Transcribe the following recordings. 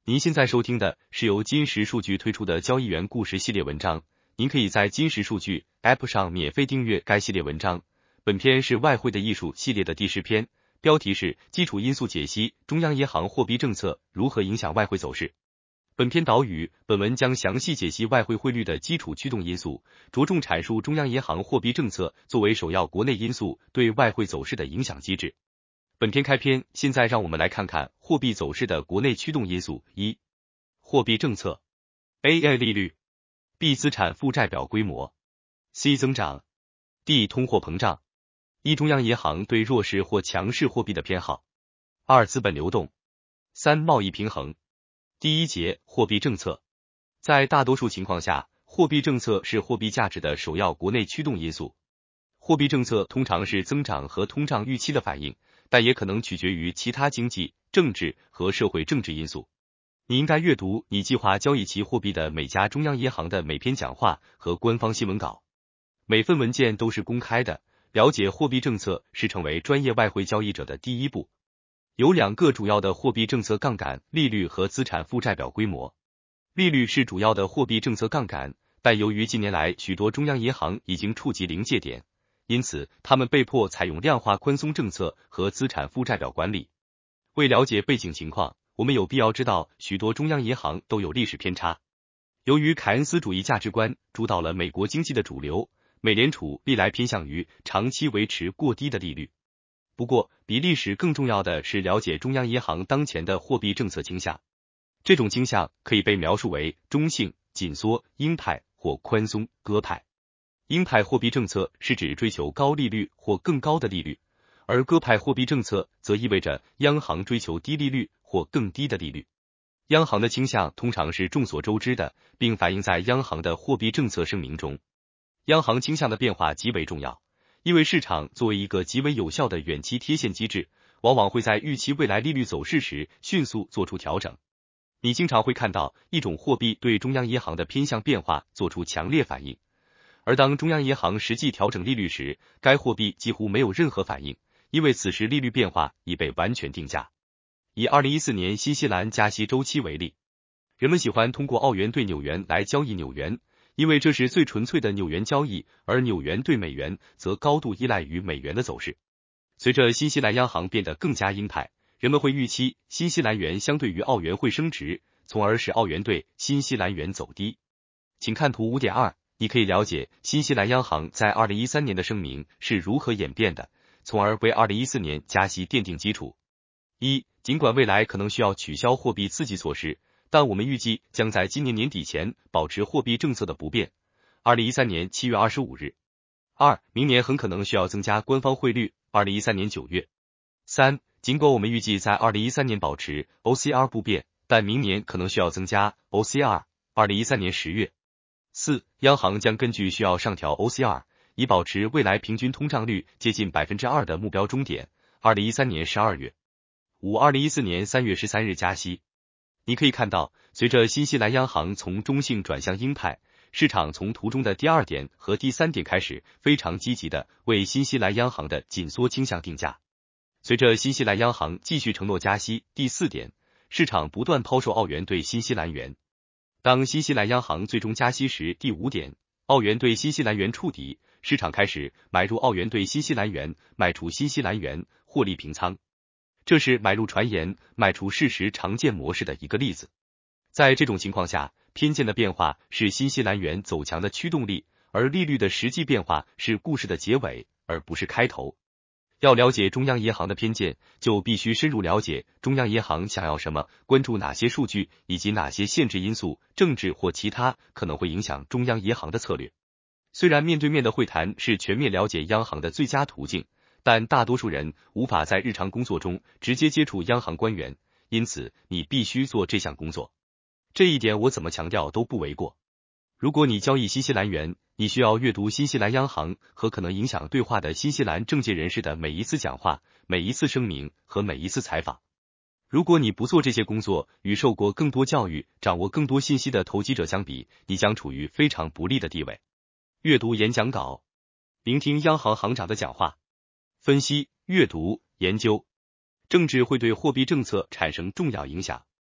您现在收听的是由金石数据推出的交易员故事系列文章，您可以在金石数据 App 上免费订阅该系列文章。本篇是外汇的艺术系列的第10篇，标题是基础因素解析中央银行货币政策如何影响外汇走势。本篇导语，本文将详细解析外汇汇率的基础驱动因素，着重阐述中央银行货币政策作为首要国内因素对外汇走势的影响机制。本篇开篇，现在让我们来看看货币走势的国内驱动因素。1. 货币政策 A. 利率 B. 资产负债表规模 C. 增长 D. 通货膨胀 E. 中央银行对弱势或强势货币的偏好 2. 资本流动 3. 贸易平衡。第一节，货币政策。在大多数情况下，货币政策是货币价值的首要国内驱动因素。货币政策通常是增长和通胀预期的反应，但也可能取决于其他经济、政治和社会政治因素。你应该阅读你计划交易其货币的每家中央银行的每篇讲话和官方新闻稿。每份文件都是公开的，了解货币政策是成为专业外汇交易者的第一步。有2个主要的货币政策杠杆，利率和资产负债表规模。利率是主要的货币政策杠杆，但由于近年来许多中央银行已经触及临界点，因此他们被迫采用量化宽松政策和资产负债表管理。为了解背景情况，我们有必要知道许多中央银行都有历史偏差。由于凯恩斯主义价值观主导了美国经济的主流，美联储历来偏向于长期维持过低的利率。不过，比历史更重要的是了解中央银行当前的货币政策倾向。这种倾向可以被描述为中性、紧缩、鹰派或宽松、鸽派。鹰派货币政策是指追求高利率或更高的利率，而鸽派货币政策则意味着央行追求低利率或更低的利率。央行的倾向通常是众所周知的，并反映在央行的货币政策声明中。央行倾向的变化极为重要，因为市场作为一个极为有效的远期贴现机制，往往会在预期未来利率走势时迅速做出调整。你经常会看到一种货币对中央银行的偏向变化做出强烈反应，而当中央银行实际调整利率时，该货币几乎没有任何反应，因为此时利率变化已被完全定价。以2014年新西兰加息周期为例，人们喜欢通过澳元对纽元来交易纽元，因为这是最纯粹的纽元交易，而纽元对美元则高度依赖于美元的走势。随着新西兰央行变得更加鹰派，人们会预期新西兰元相对于澳元会升值，从而使澳元对新西兰元走低。请看图 5.2， 你可以了解新西兰央行在2013年的声明是如何演变的，从而为2014年加息奠定基础。尽管未来可能需要取消货币刺激措施，但我们预计将在今年年底前保持货币政策的不变。2013年7月25日。2. 明年很可能需要增加官方汇率。2013年9月。3. 尽管我们预计在2013年保持 OCR 不变，但明年可能需要增加 OCR。2013年10月。4. 央行将根据需要上调 OCR， 以保持未来平均通胀率接近 2% 的目标终点。2013年12月。5. 2014年3月13日加息。你可以看到，随着新西兰央行从中性转向鹰派，市场从图中的第2点和第3点开始非常积极的为新西兰央行的紧缩倾向定价。随着新西兰央行继续承诺加息，第4点，市场不断抛售澳元对新西兰元。当新西兰央行最终加息时，第5点，澳元对新西兰元触底，市场开始买入澳元对新西兰元，卖出新西兰元，获利平仓。这是买入传言，卖出事实常见模式的一个例子。在这种情况下，偏见的变化是新西兰元走强的驱动力，而利率的实际变化是故事的结尾，而不是开头。要了解中央银行的偏见，就必须深入了解中央银行想要什么，关注哪些数据，以及哪些限制因素，政治或其他可能会影响中央银行的策略。虽然面对面的会谈是全面了解央行的最佳途径，但大多数人无法在日常工作中直接接触央行官员，因此你必须做这项工作。这一点我怎么强调都不为过。如果你交易新西兰元，你需要阅读新西兰央行和可能影响对话的新西兰政界人士的每一次讲话、每一次声明和每一次采访。如果你不做这些工作，与受过更多教育、掌握更多信息的投机者相比，你将处于非常不利的地位。阅读演讲稿，聆听央行行长的讲话，分析、阅读、研究。政治会对货币政策产生重要影响。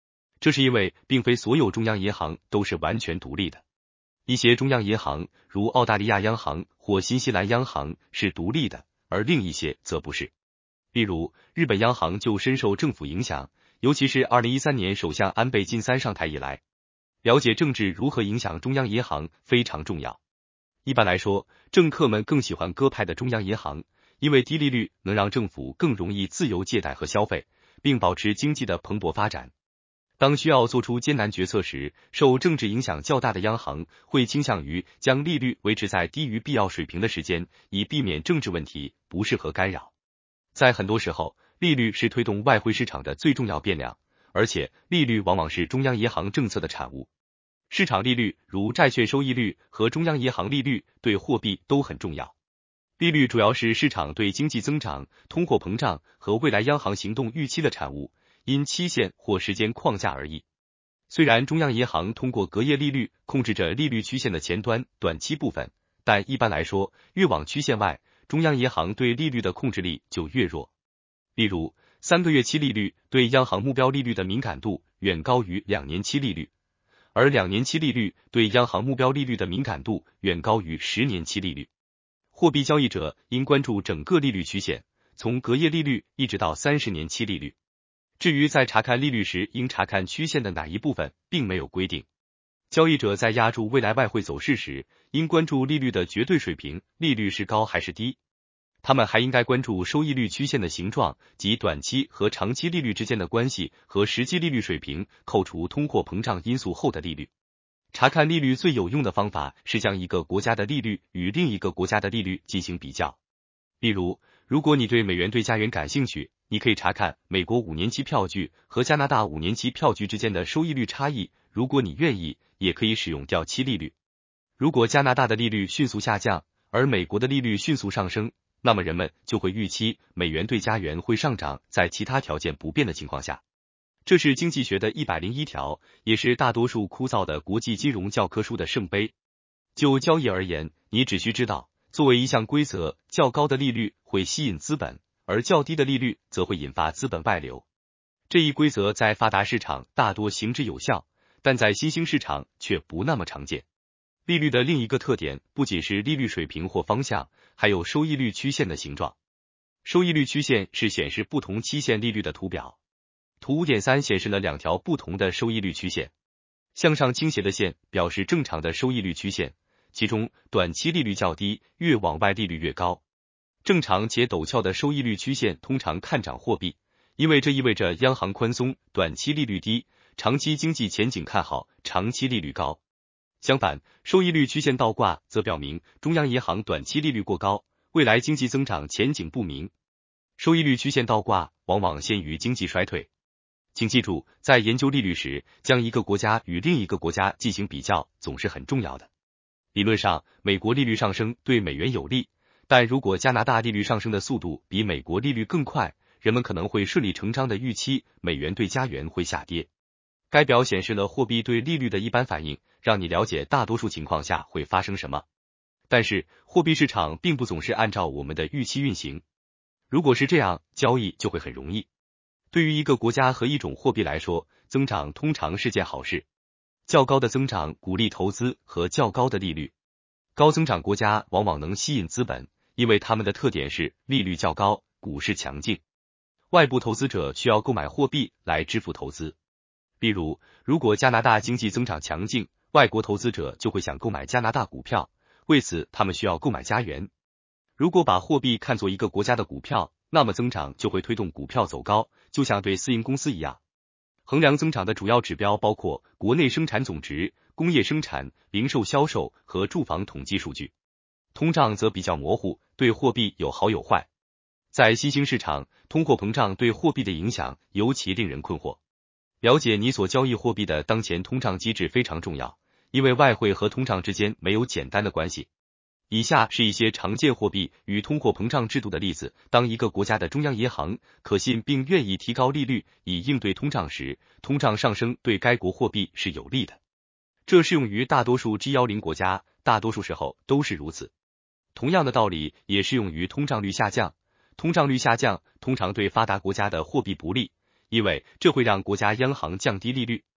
这是因为并非所有中央银行都是完全独立的，一些中央银行如澳大利亚央行或新西兰央行是独立的，而另一些则不是。例如，日本央行就深受政府影响，尤其是2013年首相安倍晋三上台以来。了解政治如何影响中央银行非常重要。一般来说，政客们更喜欢鸽派的中央银行，因为低利率能让政府更容易自由借贷和消费，并保持经济的蓬勃发展。当需要做出艰难决策时，受政治影响较大的央行会倾向于将利率维持在低于必要水平的时间，以避免政治问题不适合干扰。在很多时候，利率是推动外汇市场的最重要变量，而且利率往往是中央银行政策的产物。市场利率如债券收益率和中央银行利率对货币都很重要。利率主要是市场对经济增长、通货膨胀和未来央行行动预期的产物，因期限或时间框架而异。虽然中央银行通过隔夜利率控制着利率曲线的前端短期部分，但一般来说，越往曲线外，中央银行对利率的控制力就越弱。例如，3个月期利率对央行目标利率的敏感度远高于2年期利率，而2年期利率对央行目标利率的敏感度远高于10年期利率。货币交易者应关注整个利率曲线，从隔夜利率一直到30年期利率。至于在查看利率时应查看曲线的哪一部分，并没有规定。交易者在押注未来外汇走势时，应关注利率的绝对水平，利率是高还是低。他们还应该关注收益率曲线的形状及短期和长期利率之间的关系和实际利率水平扣除通货膨胀因素后的利率。查看利率最有用的方法是将一个国家的利率与另一个国家的利率进行比较。例如，如果你对美元对加元感兴趣，你可以查看美国5年期票据和加拿大5年期票据之间的收益率差异，如果你愿意，也可以使用掉期利率。如果加拿大的利率迅速下降，而美国的利率迅速上升，那么人们就会预期美元对加元会上涨，在其他条件不变的情况下。这是经济学的101条，也是大多数枯燥的国际金融教科书的圣杯。就交易而言，你只需知道，作为一项规则，较高的利率会吸引资本，而较低的利率则会引发资本外流。这一规则在发达市场大多行之有效，但在新兴市场却不那么常见。利率的另一个特点不仅是利率水平或方向，还有收益率曲线的形状。收益率曲线是显示不同期限利率的图表。图 5.3 显示了2条不同的收益率曲线。向上倾斜的线表示正常的收益率曲线，其中短期利率较低，越往外利率越高。正常且陡峭的收益率曲线通常看涨货币，因为这意味着央行宽松，短期利率低，长期经济前景看好，长期利率高。相反，收益率曲线倒挂则表明中央银行短期利率过高，未来经济增长前景不明。收益率曲线倒挂往往先于经济衰退。请记住，在研究利率时，将一个国家与另一个国家进行比较总是很重要的。理论上，美国利率上升对美元有利，但如果加拿大利率上升的速度比美国利率更快，人们可能会顺理成章的预期美元对加元会下跌。该表显示了货币对利率的一般反应，让你了解大多数情况下会发生什么。但是，货币市场并不总是按照我们的预期运行。如果是这样，交易就会很容易。对于一个国家和一种货币来说，增长通常是件好事。较高的增长鼓励投资和较高的利率。高增长国家往往能吸引资本，因为它们的特点是利率较高，股市强劲。外部投资者需要购买货币来支付投资。例如，如果加拿大经济增长强劲，外国投资者就会想购买加拿大股票，为此他们需要购买加元。如果把货币看作一个国家的股票，那么增长就会推动股票走高，就像对私营公司一样。衡量增长的主要指标包括国内生产总值、工业生产、零售销售和住房统计数据。通胀则比较模糊，对货币有好有坏。在新兴市场，通货膨胀对货币的影响尤其令人困惑。了解你所交易货币的当前通胀机制非常重要，因为外汇和通胀之间没有简单的关系。以下是一些常见货币与通货膨胀制度的例子。当一个国家的中央银行可信并愿意提高利率以应对通胀时，通胀上升对该国货币是有利的。这适用于大多数 G10 国家，大多数时候都是如此。同样的道理也适用于通胀率下降。通胀率下降通常对发达国家的货币不利，因为这会让国家央行降低利率。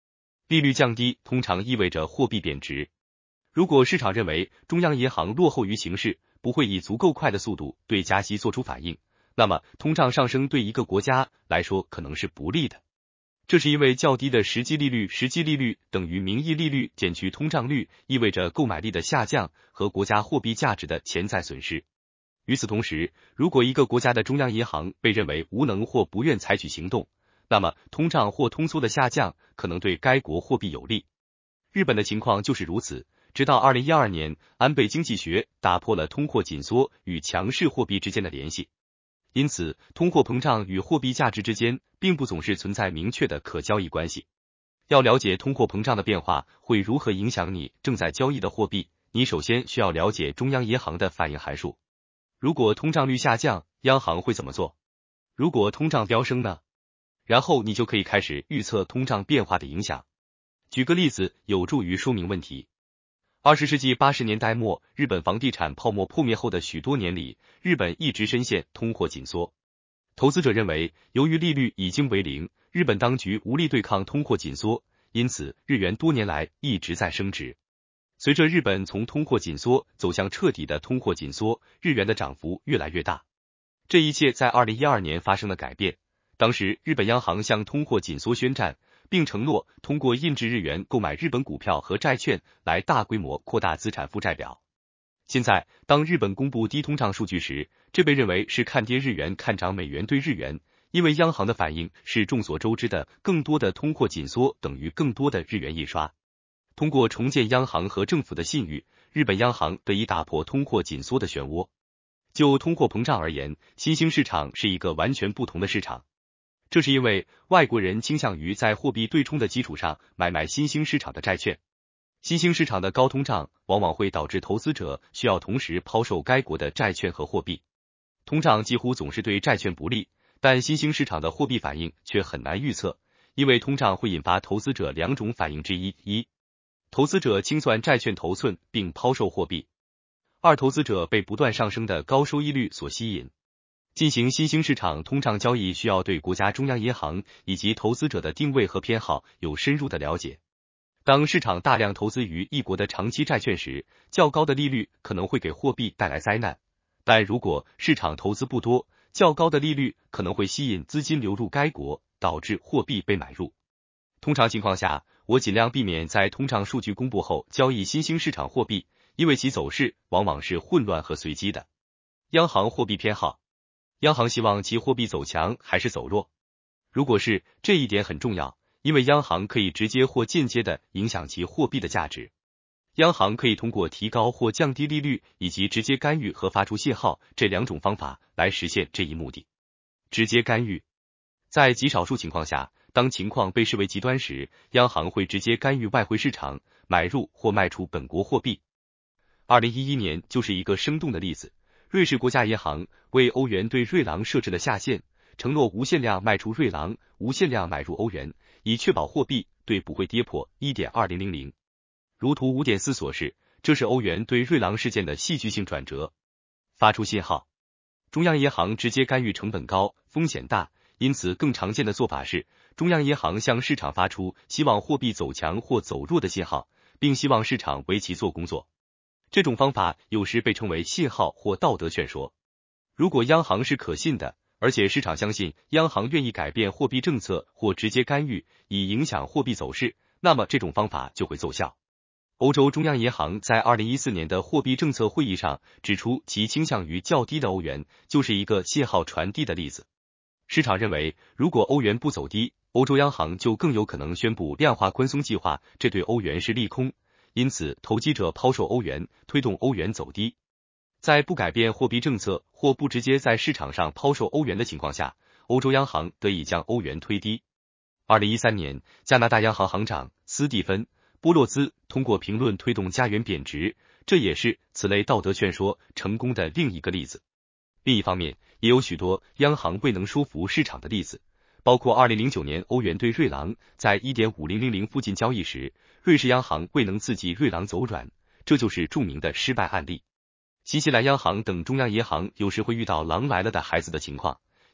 利率降低通常意味着货币贬值。如果市场认为中央银行落后于形势，不会以足够快的速度对加息做出反应，那么通胀上升对一个国家来说可能是不利的。这是因为较低的实际利率等于名义利率减去通胀率，意味着购买力的下降和国家货币价值的潜在损失。与此同时，如果一个国家的中央银行被认为无能或不愿采取行动，那么通胀或通缩的下降可能对该国货币有利。日本的情况就是如此，直到2012年，安倍经济学打破了通货紧缩与强势货币之间的联系。因此，通货膨胀与货币价值之间并不总是存在明确的可交易关系。要了解通货膨胀的变化会如何影响你正在交易的货币，你首先需要了解中央银行的反应函数。如果通胀率下降，央行会怎么做？如果通胀飙升呢？然后你就可以开始预测通胀变化的影响。举个例子，有助于说明问题。20世纪80年代末，日本房地产泡沫破灭后的许多年里，日本一直深陷通货紧缩。投资者认为，由于利率已经为零，日本当局无力对抗通货紧缩，因此日元多年来一直在升值。随着日本从通货紧缩走向彻底的通货紧缩，日元的涨幅越来越大。这一切在2012年发生了改变。当时，日本央行向通货紧缩宣战，并承诺通过印制日元购买日本股票和债券来大规模扩大资产负债表。现在，当日本公布低通胀数据时，这被认为是看跌日元看涨美元兑日元，因为央行的反应是众所周知的更多的通货紧缩等于更多的日元印刷。通过重建央行和政府的信誉，日本央行得以打破通货紧缩的漩涡。就通货膨胀而言，新兴市场是一个完全不同的市场。这是因为外国人倾向于在货币对冲的基础上买新兴市场的债券。新兴市场的高通胀往往会导致投资者需要同时抛售该国的债券和货币。通胀几乎总是对债券不利，但新兴市场的货币反应却很难预测，因为通胀会引发投资者两种反应之一：一、投资者清算债券头寸并抛售货币；二、投资者被不断上升的高收益率所吸引。进行新兴市场通胀交易需要对国家中央银行以及投资者的定位和偏好有深入的了解。当市场大量投资于一国的长期债券时，较高的利率可能会给货币带来灾难，但如果市场投资不多，较高的利率可能会吸引资金流入该国，导致货币被买入。通常情况下，我尽量避免在通胀数据公布后交易新兴市场货币，因为其走势往往是混乱和随机的。央行货币偏好。央行希望其货币走强还是走弱？如果是，这一点很重要，因为央行可以直接或间接的影响其货币的价值。央行可以通过提高或降低利率以及直接干预和发出信号这两种方法来实现这一目的。直接干预。在极少数情况下，当情况被视为极端时，央行会直接干预外汇市场，买入或卖出本国货币。2011年就是一个生动的例子。瑞士国家银行为欧元对瑞郎设置了下限，承诺无限量卖出瑞郎，无限量买入欧元，以确保货币对不会跌破 1.2000。如图 5.4 所示，这是欧元对瑞郎事件的戏剧性转折。发出信号。中央银行直接干预成本高，风险大，因此更常见的做法是，中央银行向市场发出希望货币走强或走弱的信号，并希望市场为其做工作。这种方法有时被称为信号或道德劝说。如果央行是可信的，而且市场相信央行愿意改变货币政策或直接干预以影响货币走势，那么这种方法就会奏效。欧洲中央银行在2014年的货币政策会议上指出，其倾向于较低的欧元，就是一个信号传递的例子。市场认为，如果欧元不走低，欧洲央行就更有可能宣布量化宽松计划，这对欧元是利空。因此，投机者抛售欧元，推动欧元走低。在不改变货币政策或不直接在市场上抛售欧元的情况下，欧洲央行得以将欧元推低。2013年，加拿大央行行长斯蒂芬·波洛兹通过评论推动加元贬值，这也是此类道德劝说成功的另一个例子。另一方面，也有许多央行未能说服市场的例子。包括2009年欧元对瑞郎在 1.5000 附近交易时，瑞士央行未能刺激瑞郎走软，这就是著名的失败案例。新西兰央行等中央银行有时会遇到狼来了的孩子的情况，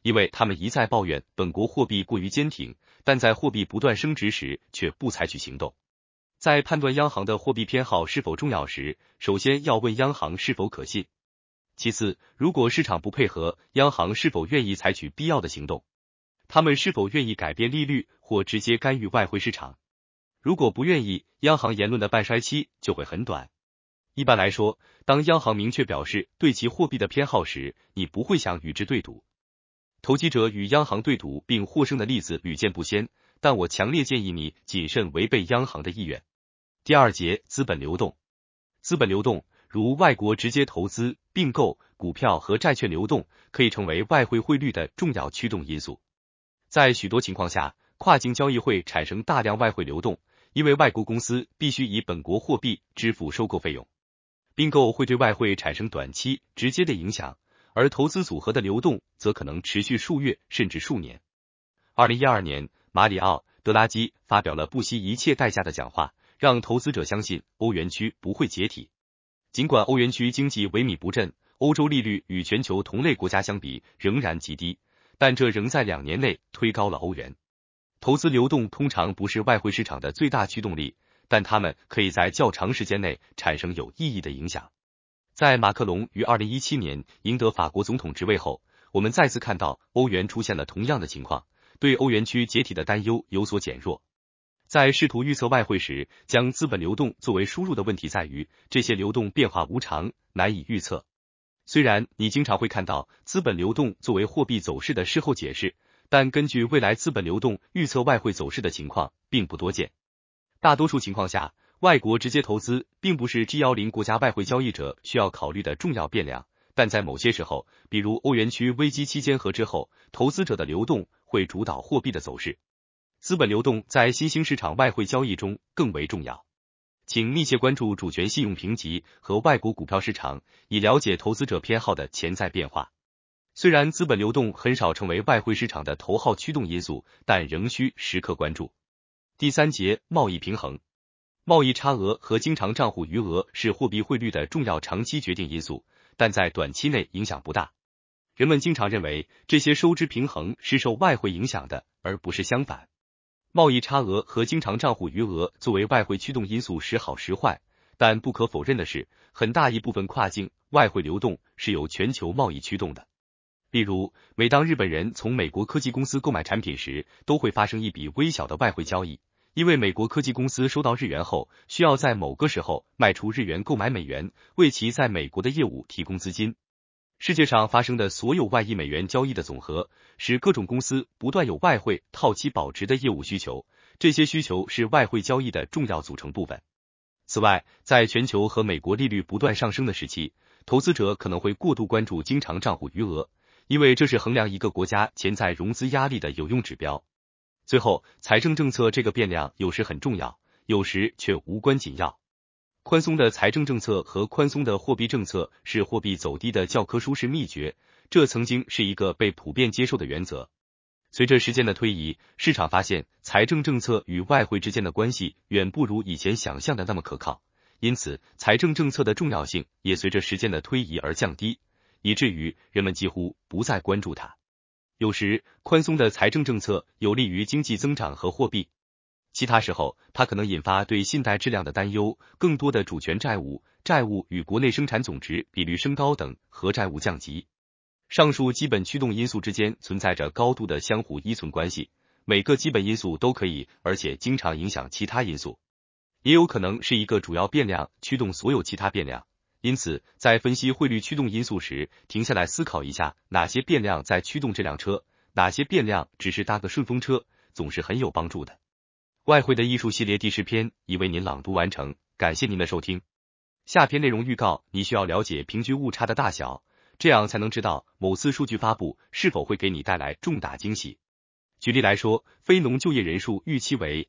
因为他们一再抱怨本国货币过于坚挺，但在货币不断升值时却不采取行动。在判断央行的货币偏好是否重要时，首先要问央行是否可信。其次，如果市场不配合，央行是否愿意采取必要的行动？他们是否愿意改变利率或直接干预外汇市场？如果不愿意，央行言论的半衰期就会很短。一般来说，当央行明确表示对其货币的偏好时，你不会想与之对赌。投机者与央行对赌并获胜的例子屡见不鲜，但我强烈建议你谨慎违背央行的意愿。第二节，资本流动。资本流动，如外国直接投资、并购、股票和债券流动，可以成为外汇汇率的重要驱动因素。在许多情况下，跨境交易会产生大量外汇流动，因为外国公司必须以本国货币支付收购费用。并购会对外汇产生短期直接的影响，而投资组合的流动则可能持续数月甚至数年。2012年，马里奥·德拉基发表了不惜一切代价的讲话，让投资者相信欧元区不会解体。尽管欧元区经济萎靡不振，欧洲利率与全球同类国家相比仍然极低，但这仍在2年内推高了欧元。投资流动通常不是外汇市场的最大驱动力，但它们可以在较长时间内产生有意义的影响。在马克龙于2017年赢得法国总统职位后，我们再次看到欧元出现了同样的情况，对欧元区解体的担忧有所减弱。在试图预测外汇时，将资本流动作为输入的问题在于，这些流动变化无常，难以预测。虽然你经常会看到资本流动作为货币走势的事后解释，但根据未来资本流动预测外汇走势的情况并不多见。大多数情况下，外国直接投资并不是 G10 国家外汇交易者需要考虑的重要变量，但在某些时候，比如欧元区危机期间和之后，投资者的流动会主导货币的走势。资本流动在新兴市场外汇交易中更为重要。请密切关注主权信用评级和外国股票市场，以了解投资者偏好的潜在变化。虽然资本流动很少成为外汇市场的头号驱动因素，但仍需时刻关注。第三节，贸易平衡。贸易差额和经常账户余额是货币汇率的重要长期决定因素，但在短期内影响不大。人们经常认为这些收支平衡是受外汇影响的，而不是相反。贸易差额和经常账户余额作为外汇驱动因素时好时坏，但不可否认的是，很大一部分跨境外汇流动是由全球贸易驱动的。例如，每当日本人从美国科技公司购买产品时，都会发生一笔微小的外汇交易，因为美国科技公司收到日元后，需要在某个时候卖出日元购买美元，为其在美国的业务提供资金。世界上发生的所有外溢美元交易的总和，使各种公司不断有外汇套期保值的业务需求，这些需求是外汇交易的重要组成部分。此外，在全球和美国利率不断上升的时期，投资者可能会过度关注经常账户余额，因为这是衡量一个国家潜在融资压力的有用指标。最后，财政政策这个变量有时很重要，有时却无关紧要。宽松的财政政策和宽松的货币政策是货币走低的教科书式秘诀，这曾经是一个被普遍接受的原则。随着时间的推移，市场发现财政政策与外汇之间的关系远不如以前想象的那么可靠，因此财政政策的重要性也随着时间的推移而降低，以至于人们几乎不再关注它。有时，宽松的财政政策有利于经济增长和货币，其他时候，它可能引发对信贷质量的担忧，更多的主权债务、债务与国内生产总值比率升高等和债务降级。上述基本驱动因素之间存在着高度的相互依存关系，每个基本因素都可以，而且经常影响其他因素，也有可能是一个主要变量驱动所有其他变量。因此，在分析汇率驱动因素时，停下来思考一下哪些变量在驱动这辆车，哪些变量只是搭个顺风车，总是很有帮助的。外汇的艺术系列第10篇已为您朗读完成，感谢您的收听。下篇内容预告，你需要了解平均误差的大小，这样才能知道某次数据发布是否会给你带来重大惊喜。举例来说，非农就业人数预期为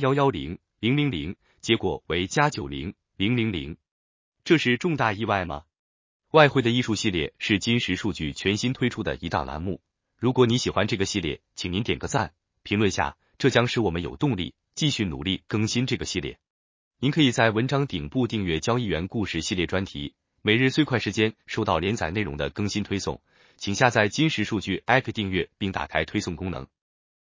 +110,000，结果为+90,000，这是重大意外吗？外汇的艺术系列是金石数据全新推出的一档栏目，如果你喜欢这个系列，请您点个赞，评论下，这将使我们有动力继续努力更新这个系列。您可以在文章顶部订阅交易员故事系列专题，每日最快时间收到连载内容的更新推送， 请下载金石数据 App 订阅并打开推送功能。